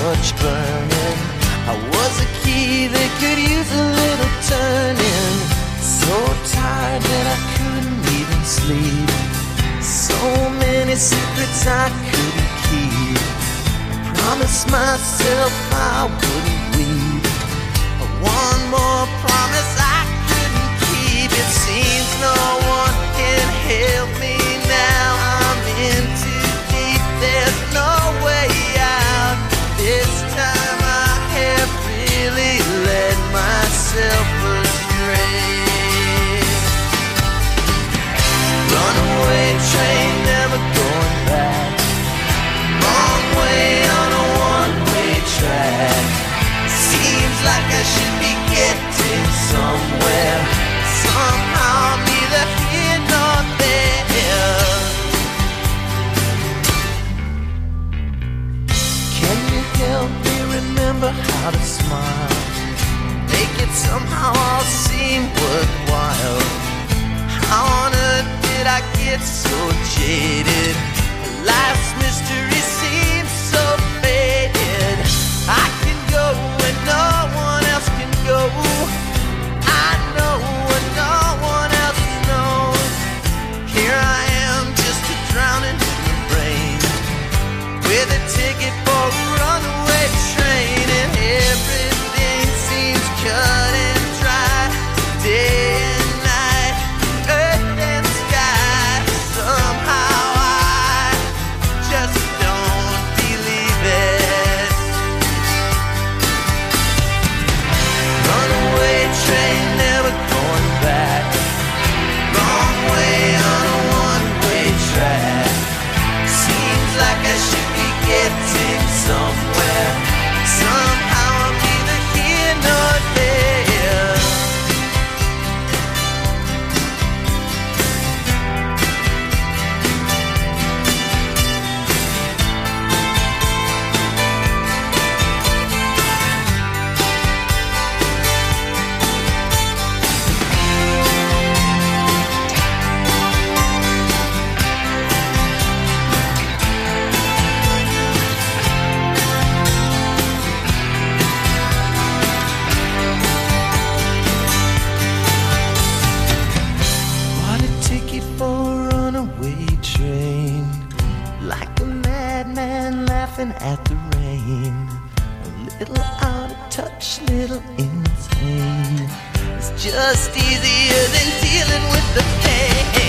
much burning. I was a key that could use a little turning. So tired that I couldn't even sleep. So many secrets I couldn't keep. I promised myself I wouldn't weep. One more promise I couldn't keep. It seems no one can help me now. I'm in too deep, there's no way out. This time I have really let myself astray. Runaway train, never going back. Wrong way on a one-way track. Seems like I should be getting somewhere. Somehow I'm neither here nor there. Can you help me remember how to smile? Make it somehow all seem worthwhile. How on earth did I get so jaded? Life's mystery seems so faded. I can go when no one else can go. I know when no one else knows. Here I am, just a drowning in the rain, with a ticket for a runaway train, and everything seems cut and dry. Day and night, earth and sky. Somehow I just don't believe it. Runaway train, never going back. Wrong way on a one-way track. Seems like I should be getting somewhere. Somehow I'm neither here nor there. Bought a ticket for a runaway train, like a madman laughing at the rain. A little out of touch, little insane. It's just easier than dealing with the pain.